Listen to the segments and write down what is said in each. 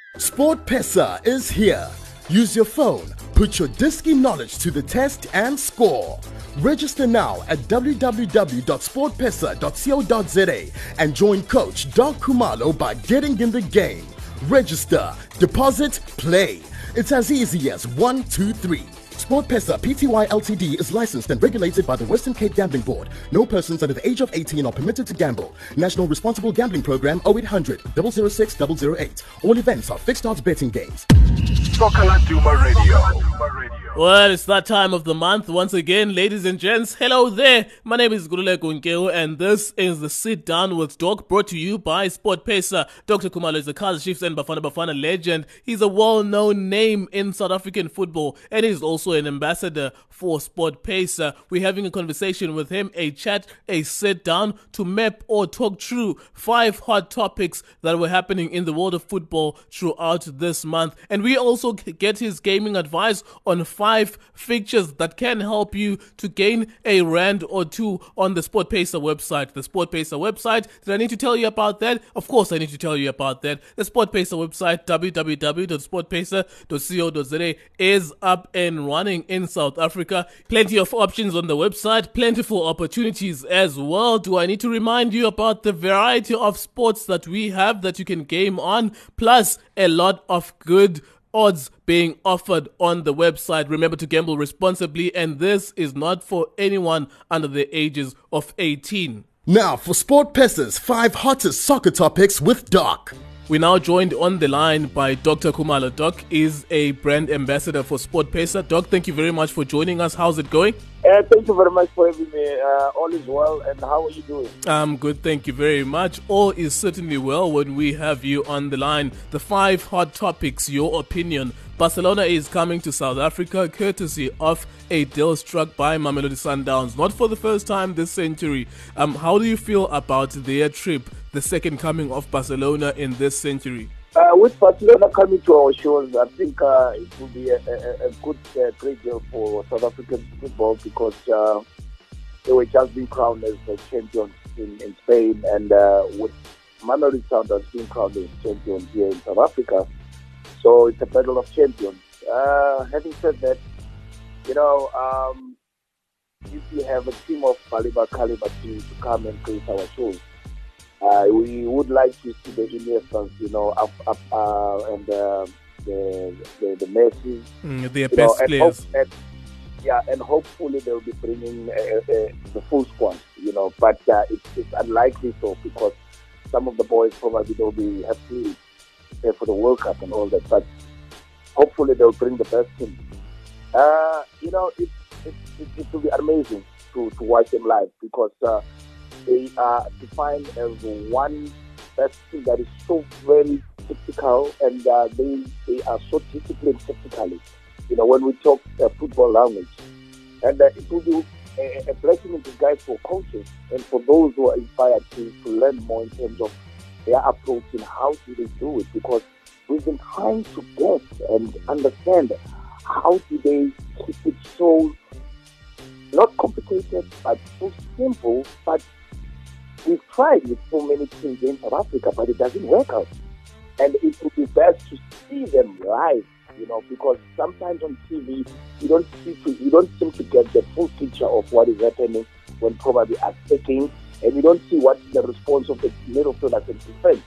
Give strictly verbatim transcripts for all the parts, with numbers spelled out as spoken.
SportPesa is here. Use your phone, put your Diski knowledge to the test and score. Register now at w w w dot sport pesa dot co dot za and join Coach Doc Khumalo by getting in the game. Register, deposit, play. It's as easy as one, two, three. SportPesa Pty Ltd is licensed and regulated by the Western Cape Gambling Board. No persons under the age of eighteen are permitted to gamble. National Responsible Gambling Program oh eight hundred, zero zero six, zero zero eight. All events are fixed odds betting games. Soccer Laduma Radio. Well, it's that time of the month once again, ladies and gents. Hello there. My name is Gurule Gunkeu, and this is the Sit Down with Doc, brought to you by SportPesa. Doctor Khumalo is a Kaizer Chiefs and Bafana Bafana legend. He's a well-known name in South African football, and he's also an ambassador for SportPesa. We're having a conversation with him, a chat, a sit down to map or talk through five hot topics that were happening in the world of football throughout this month. And we also get his gaming advice on five fixtures that can help you to gain a rand or two on the SportPesa website. The SportPesa website, did I need to tell you about that? Of course I need to tell you about that. The SportPesa website, w w w dot sport pesa dot co dot za, is up and running in South Africa. Plenty of options on the website, plentiful opportunities as well. Do I need to remind you about the variety of sports that we have that you can game on, plus a lot of good odds being offered on the website. Remember to gamble responsibly, and this is not for anyone under the ages of eighteen. Now for SportPesa's five hottest soccer topics with Doc. We're now joined on the line by Doctor Khumalo. Doc is a brand ambassador for SportPesa. Doc, thank you very much for joining us. How's it going? Uh, thank you very much for having me. Uh, all is well, and how are you doing? I'm good, thank you very much. All is certainly well when we have you on the line. The five hot topics, your opinion. Barcelona is coming to South Africa courtesy of a deal struck by Mamelodi Sundowns, not for the first time this century. Um, how do you feel about their trip, the second coming of Barcelona in this century? Uh, with Barcelona coming to our shores, I think uh, it will be a, a, a good, uh, great deal for South African football, because uh, they were just being crowned as the champions in, in Spain, and uh, with Mamelodi Sundowns being crowned as champions here in South Africa. So it's a battle of champions. Uh, having said that, you know, um, if you have a team of caliber, caliber to, to come and grace our shows, uh, we would like to see the Iniestas, you know, up, up, uh, and uh, the the the Messi, mm, their you best know, and players. hope, and, yeah, and hopefully they'll be bringing uh, uh, the full squad, you know. But uh, it's, it's unlikely so, because some of the boys probably they'll be happy for the World Cup and all that, but hopefully they'll bring the best team. Uh, you know, it, it, it, it will be amazing to, to watch them live, because uh, they are defined as one best team that is so very tactical, and uh, they they are so disciplined tactically. You know, when we talk uh, football language, and uh, it will be a, a blessing in disguise for coaches and for those who are inspired to, to learn more in terms of their approach and how do they do it, because we've been trying to get and understand how do they keep it so not complicated but so simple. But we've tried with so many teams in South Africa, but it doesn't work out. And it would be best to see them live, you know, because sometimes on T V you don't see to, you don't seem to get the full picture of what is happening when probably attacking, and you don't see what's the response of the midfielders and defense.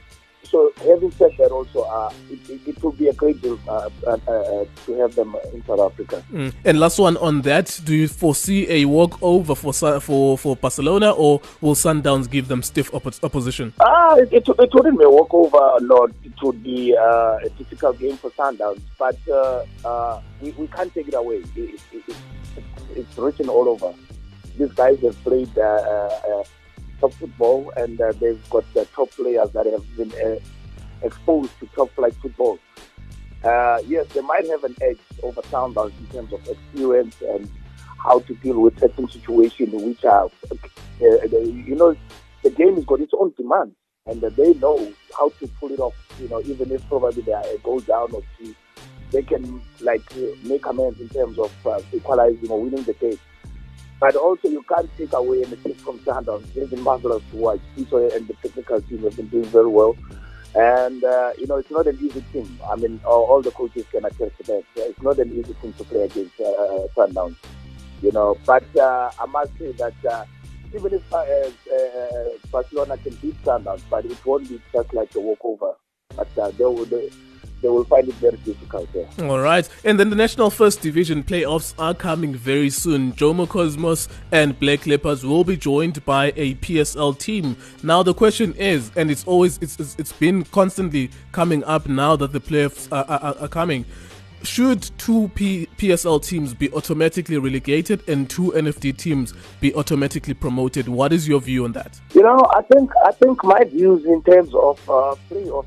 So having said that, also uh, it, it, it will be a great deal uh, uh, uh, to have them in South Africa. Mm. And last one on that, do you foresee a walkover for for for Barcelona, or will Sundowns give them stiff oppo- opposition? Ah, it, it, it wouldn't be a walkover, Lord. It would be uh, a difficult game for Sundowns, but uh, uh, we, we can't take it away. It, it, it, it, it's written all over. These guys have played uh, uh, top football, and uh, they've got the top players that have been uh, exposed to top flight football. Uh, yes, they might have an edge over Sundowns in terms of experience and how to deal with certain situations, which are, uh, the, you know, the game has got its own demands, and uh, they know how to pull it off. You know, even if probably they are a goal down or two, they can like uh, make amends in terms of uh, equalizing or winning the game. But also, you can't take away anything from Sundowns. They've been marvelous to watch. Piso and the technical team have been doing very well. And, uh, you know, it's not an easy team. I mean, all, all the coaches can attest to that. It's not an easy team to play against uh, Sundowns, you know. But uh, I must say that uh, even if uh, uh, Barcelona can beat Sundowns, but it won't be just like a walkover. But uh, they will they, they will find it very difficult there. Yeah. All right. And then the National First Division playoffs are coming very soon. Jomo Cosmos and Black Leopards will be joined by a P S L team. Now the question is, and it's always it's it's, it's been constantly coming up now that the playoffs are, are, are coming. Should two P- PSL teams be automatically relegated and two N F D teams be automatically promoted? What is your view on that? You know, I think I think my views in terms of uh, playoffs.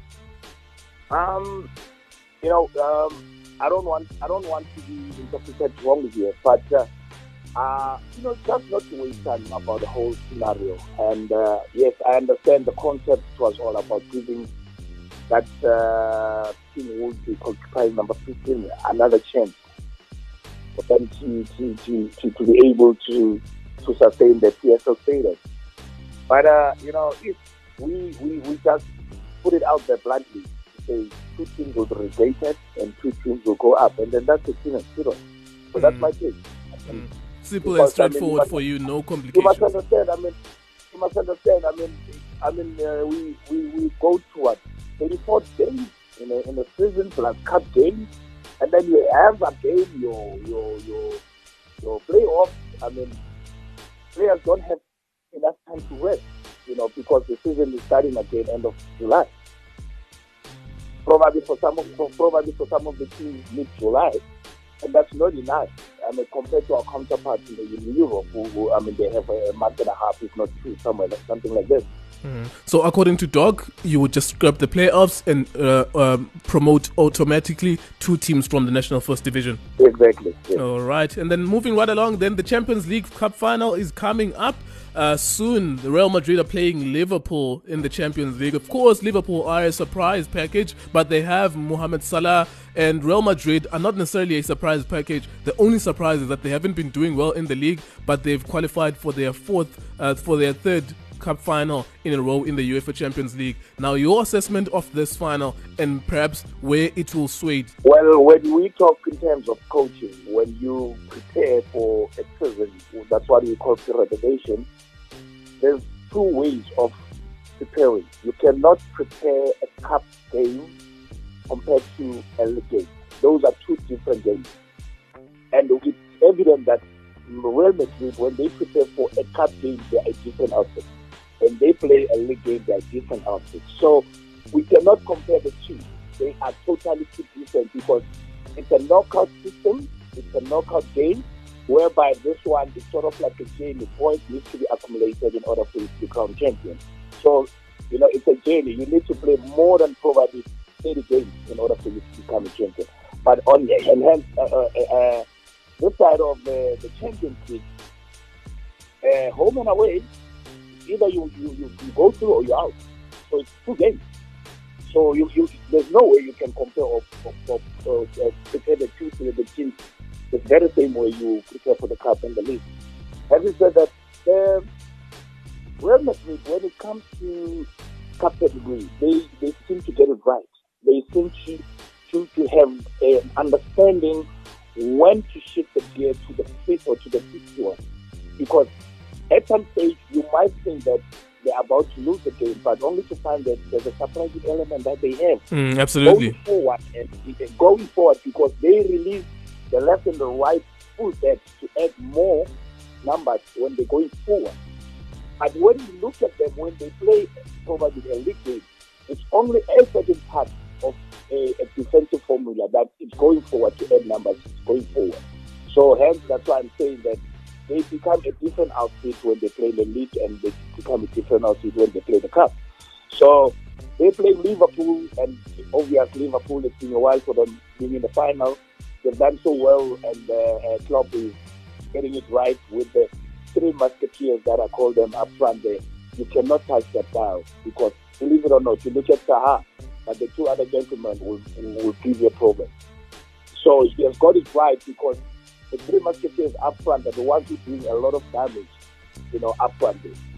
Um, you know, um, I don't want I don't want to be interpreted wrongly here, but uh, uh, you know, just not to waste time about the whole scenario. And uh, yes, I understand the concept was all about giving that uh, team who would be occupying number fifteen another chance for them to to, to, to, to be able to to sustain the P S L status. But uh, you know, if we, we we just put it out there bluntly. Say two teams will be relegated and two teams will go up, and then that's the team and zero. So mm. that's my take. Mm. Simple because, and straightforward I mean, for you, no complications. You must understand. I mean, you must understand. I mean, I mean, uh, we, we we go to what thirty-four days in a in a season plus cup game, and then you have again your your your your playoffs. I mean, players don't have enough time to rest, you know, because the season is starting again end of July. Probably for some of probably for some of the teams mid-July, and that's not enough. I mean, compared to our counterparts in, in Europe, who, who I mean, they have a month and a half, if not two, somewhere something like this. Mm. So, according to Dog, you would just scrap the playoffs and uh, um, promote automatically two teams from the National First Division. Exactly. Yes. All right, and then moving right along, then the Champions League Cup final is coming up. Uh, soon, the Real Madrid are playing Liverpool in the Champions League. Of course, Liverpool are a surprise package, but they have Mohamed Salah, and Real Madrid are not necessarily a surprise package. The only surprise is that they haven't been doing well in the league, but they've qualified for their fourth, uh, for their third cup final in a row in the UEFA Champions League. Now, your assessment of this final and perhaps where it will sway? Well, when we talk in terms of coaching, when you prepare for a season, that's what we call periodization. There's two ways of preparing. You cannot prepare a cup game compared to a league game. Those are two different games. And it's evident that Real Madrid, when they prepare for a cup game, they are a different outfit. When they play a league game, they are different outfits. So we cannot compare the two. They are totally two different because it's a knockout system. It's a knockout game, whereby this one is sort of like a journey. Points need to be accumulated in order for you to become champion. So, you know, it's a journey. You need to play more than probably thirty games in order for you to become a champion. But on the and hence, uh, uh, uh, this side of the, the Champions League, uh, home and away, either you, you, you, you go through or you're out. So it's two games. So you, you there's no way you can compare or, or, or, or uh, prepare the two to the teams the very same way you prepare for the cup and the league. Having said that, the Real Madrid, when it comes to cup category, they, they seem to get it right. They seem to, to, to have an understanding when to shift the gear to the fifth or to the sixth one. Because at some stage, you might think that they're about to lose the game, but only to find that there's a surprising element that they have. Mm, absolutely. Going forward, and going forward, because they release the left and the right full backs to add more numbers when they're going forward. But when you look at them, when they play probably a league game, it's only a certain part of a, a defensive formula that is going forward to add numbers going forward. So hence, that's why I'm saying that they become a different outfit when they play the league, and they become a different outfit when they play the cup. So they play Liverpool, and obviously Liverpool, it's been a while for them being in the final. They've done so well, and uh, uh, Klopp is getting it right with the three musketeers that I call them up front there. You cannot touch that dial because, believe it or not, you look at Saha, but the two other gentlemen will, will give you a problem. So he has got it right because the three musketeers up front are the ones who bring a lot of damage, you know, up front there.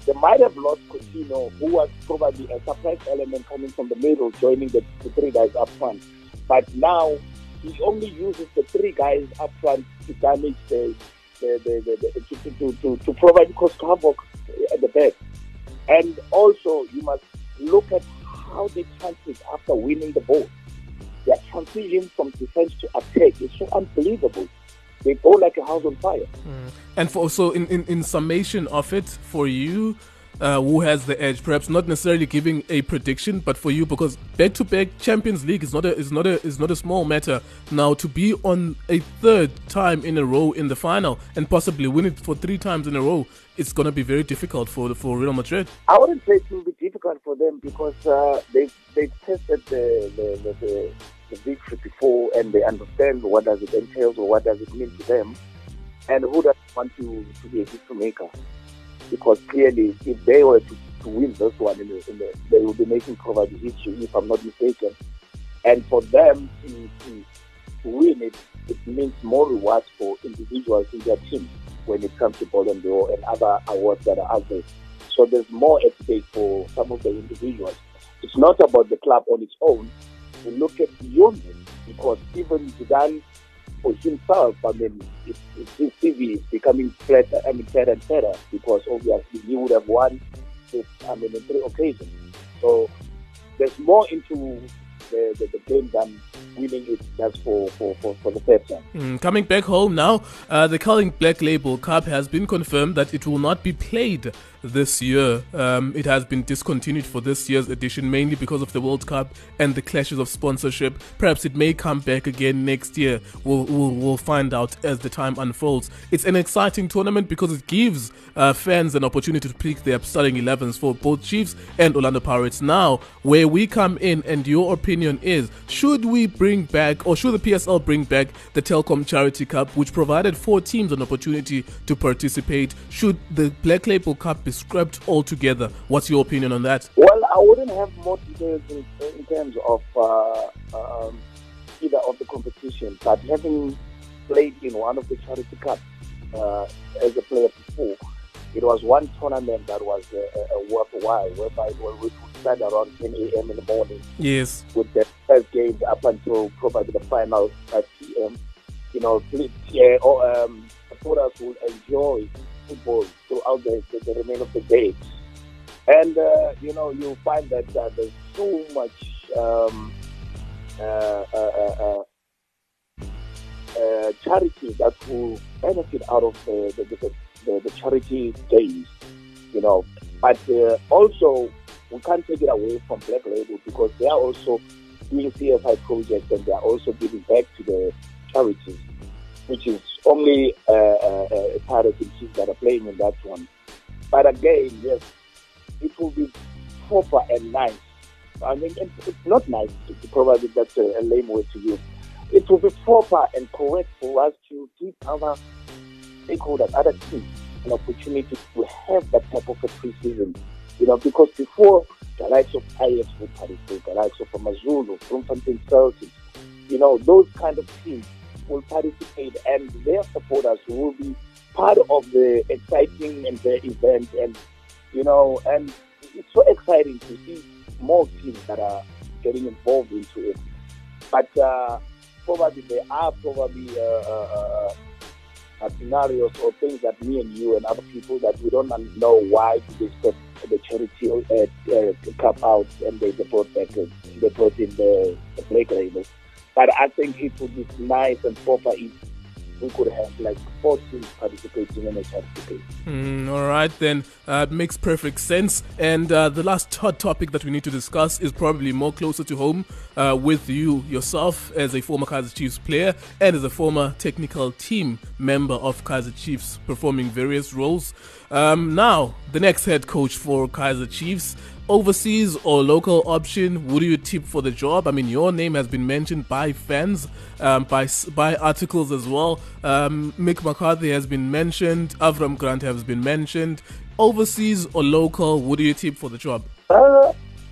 they might have lost Coutinho, who was probably a surprise element coming from the middle, joining the, the three guys up front. But now he only uses the three guys up front to damage the, the, the, the, the to, to, to, to provide cause havoc at the back. And also, you must look at how they transit after winning the ball. Their transition from defense to attack is so unbelievable. They go like a house on fire. Mm. And for so in, in, in summation of it, for you, uh, who has the edge? Perhaps not necessarily giving a prediction, but for you, because back-to-back Champions League is not a is not a is not a small matter. Now to be on a third time in a row in the final and possibly win it for three times in a row, it's going to be very difficult for for Real Madrid. I wouldn't say it will be difficult for them because uh, they they tested the the, the, the the victory before and they understand what does it entail or what does it mean to them, and who doesn't want to, to be a history maker. Because clearly, if they were to, to win this one, in the, in the, they will be making probably history, if I'm not mistaken. And for them to, to, to win it, it means more rewards for individuals in their team when it comes to Ballon d'Or and other awards that are out there. So there's more at stake for some of the individuals. It's not about the club on its own. We look at beyond it, because even Zidane, for himself, I mean, it, it, his C V is becoming flatter, I mean, fatter and fatter, because obviously he would have won it, I mean, in three occasions. So there's more into the, the, the game than winning it just for, for, for, for the third time. Mm, coming back home now, uh, the Carling Black Label Cup has been confirmed that it will not be played this year. Um, it has been discontinued for this year's edition, mainly because of the World Cup and the clashes of sponsorship. Perhaps it may come back again next year. We'll, we'll, we'll find out as the time unfolds. It's an exciting tournament because it gives uh, fans an opportunity to pick their starting elevens for both Chiefs and Orlando Pirates. Now, where we come in, and your opinion is, should we bring back, or should the P S L bring back the Telkom Charity Cup, which provided four teams an opportunity to participate? Should the Black Label Cup be scrapped altogether? What's your opinion on that? Well, I wouldn't have more details in, in terms of uh, um, either of the competition, but having played in one of the Charity Cups uh, as a player before, it was one tournament that was uh, uh, worthwhile, whereby it would start around ten a.m. in the morning. Yes. With the first games up until probably the final at p m. You know, yeah, or, um, supporters will enjoy football throughout the, the, the remainder of the day. And, uh, you know, you'll find that uh, there's so much um, uh, uh, uh, uh, charity that will benefit out of the, the, the, the, the charity days, you know. But uh, also, we can't take it away from Black Label because they are also doing C S I projects and they are also giving back to the charities, which is only uh, uh, Pirates and Chiefs that are playing in that one. But again, yes, it will be proper and nice. I mean, it's not nice, probably that's a, a lame word to use. It will be proper and correct for us to give other stakeholders, other teams, an opportunity to have that type of a pre-season. You know, because before, the likes of I F would participate, the likes of Amazulu, Bloemfontein Celtics, you know, those kind of teams will participate and their supporters will be part of the exciting and the event. And, you know, and it's so exciting to see more teams that are getting involved into it. But uh, probably there are probably uh, uh, uh, scenarios or things that me and you and other people that we don't know why they step the charity uh, uh, cup out and they, they brought back uh, they brought in the, the Black Label. But I think it would be nice and proper if we could have like four teams participating in a charity case. Mm, all right, then. Uh, makes perfect sense. And uh, the last hot topic that we need to discuss is probably more closer to home uh, with you yourself as a former Kaizer Chiefs player and as a former technical team member of Kaizer Chiefs performing various roles. Um, now, the next head coach for Kaizer Chiefs, overseas or local option, who do you tip for the job? I mean, your name has been mentioned by fans, um, by by articles as well. Um, Mick McCarthy has been mentioned. Avram Grant has been mentioned. Overseas or local, who do you tip for the job? Uh,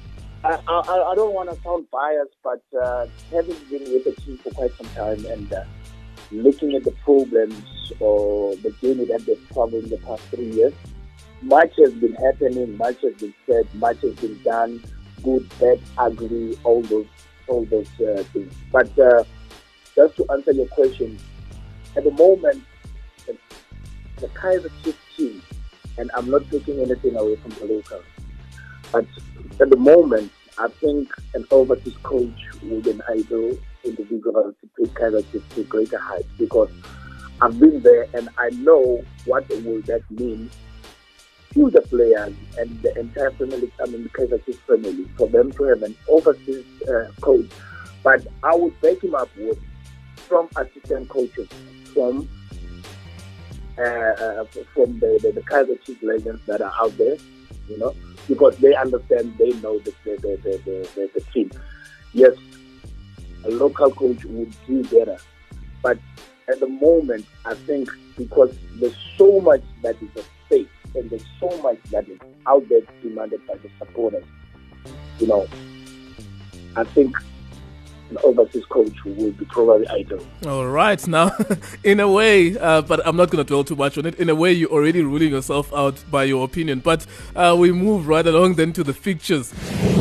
I, I, I don't want to sound biased, but uh, having been with the team for quite some time and uh, looking at the problems or the journey that they've traveled in the past three years, much has been happening, much has been said, much has been done, good, bad, ugly, all those, all those uh, things. But uh, just to answer your question, at the moment, the, the Kaizer Chiefs team, and I'm not taking anything away from the local, but at the moment, I think an overseas coach would enable individuals to take Kaizer Chiefs to greater heights, because I've been there and I know what will that mean to the players and the entire family, I mean the Kaizer Chiefs family, for them to have an overseas uh, coach. But I would back him up with from assistant coaches, from uh, uh, from the, the, the Kaizer Chiefs legends that are out there, you know, because they understand, they know the the, the, the, the, the team. Yes, a local coach would do better, but at the moment, I think because there's so much that is at stake and there's so much that is out there demanded by the supporters, you know, I think an overseas coach will be probably ideal. All right. Now, in a way, uh, but I'm not going to dwell too much on it. In a way, you're already ruling yourself out by your opinion. But uh, we move right along then to the fixtures.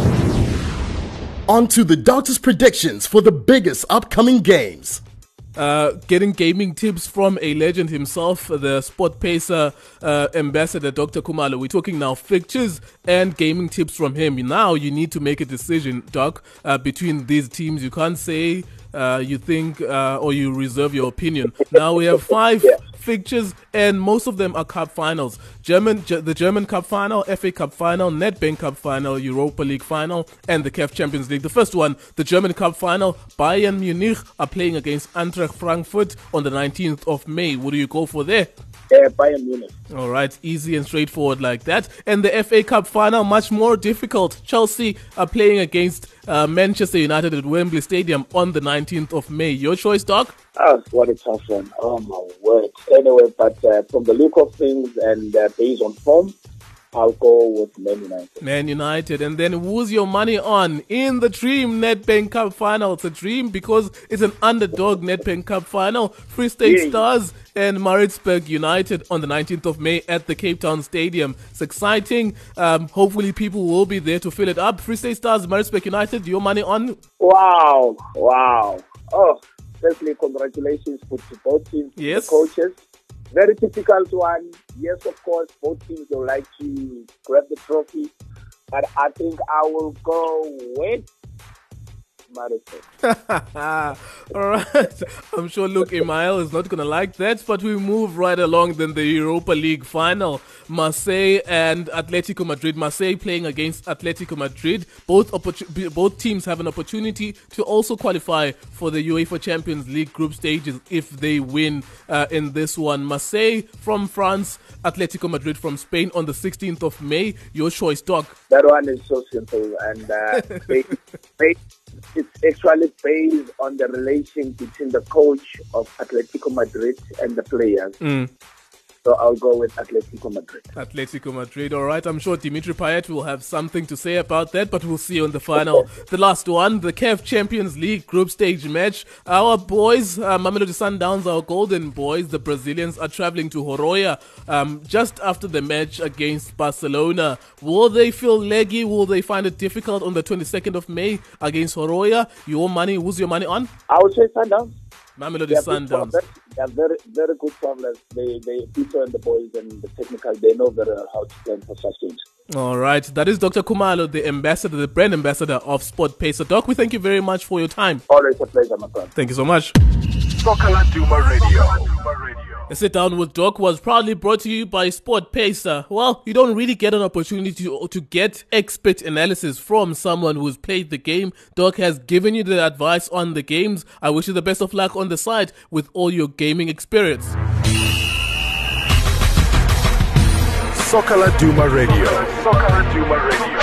On to the doctor's predictions for the biggest upcoming games. Uh, getting gaming tips from a legend himself, the Sport Pacer uh, ambassador, Doctor Khumalo. We're talking now fixtures and gaming tips from him. Now you need to make a decision, Doc, uh, between these teams. You can't say uh, you think uh, or you reserve your opinion. Now we have five yeah. fixtures, and most of them are cup finals. German, G- the German Cup final, F A Cup final, Nedbank Cup final, Europa League final, and the C A F Champions League. The first one, the German Cup final, Bayern Munich are playing against Eintracht Frankfurt on the nineteenth of May. What do you go for there? Yeah, Bayern Munich. All right, easy and straightforward like that. And the F A Cup final, much more difficult. Chelsea are playing against uh, Manchester United at Wembley Stadium on the nineteenth of May. Your choice, Doc? Oh, what a tough one. Oh, my word. Anyway, but uh, from the look of things and uh, based on form, I'll go with Man United. Man United. And then who's your money on in the Dream Nedbank Cup final? It's a dream because it's an underdog Nedbank Cup final. Free State Yeah. Stars and Maritzburg United on the nineteenth of May at the Cape Town Stadium. It's exciting. Um, hopefully people will be there to fill it up. Free State Stars, Maritzburg United, your money on? Wow. Wow. Oh, firstly, congratulations to both teams, Yes. the coaches. Very difficult one. Yes, of course, both teams will like to grab the trophy. But I think I will go with Maritzburg. All right. I'm sure Luke Emile is not going to like that, but we move right along then the Europa League final. Marseille and Atletico Madrid. Marseille playing against Atletico Madrid. Both opportu- both teams have an opportunity to also qualify for the UEFA Champions League group stages if they win uh, in this one. Marseille from France, Atletico Madrid from Spain on the sixteenth of May. Your choice, Doc. That one is so simple. And uh, they, they, it's actually based on the relation between the coach of Atletico Madrid and the players. Mm. So I'll go with Atletico Madrid. Atletico Madrid, all right. I'm sure Dimitri Payet will have something to say about that, but we'll see on the final. The last one, the C A F Champions League group stage match. Our boys, uh, Mamelodi Sundowns, our golden boys, the Brazilians, are traveling to Horoya um, just after the match against Barcelona. Will they feel leggy? Will they find it difficult on the twenty-second of May against Horoya? Your money, who's your money on? I would say Sundowns. Mamelodi They are good Sundowns. travelers. They are very, very good travelers. They, they, Peter and the boys and the technical, they know very well how to plan for such games. All right. That is Doctor Khumalo, the ambassador, the brand ambassador of Sport Pacer. Doc, we thank you very much for your time. Always a pleasure, my friend. Thank you so much. Soccer Laduma Radio. A sit down with Doc was proudly brought to you by Sport Pacer. Well, you don't really get an opportunity to, to get expert analysis from someone who's played the game. Doc has given you the advice on the games. I wish you the best of luck on the side with all your gaming experience. Soccer Laduma Radio. Soccer Laduma Radio.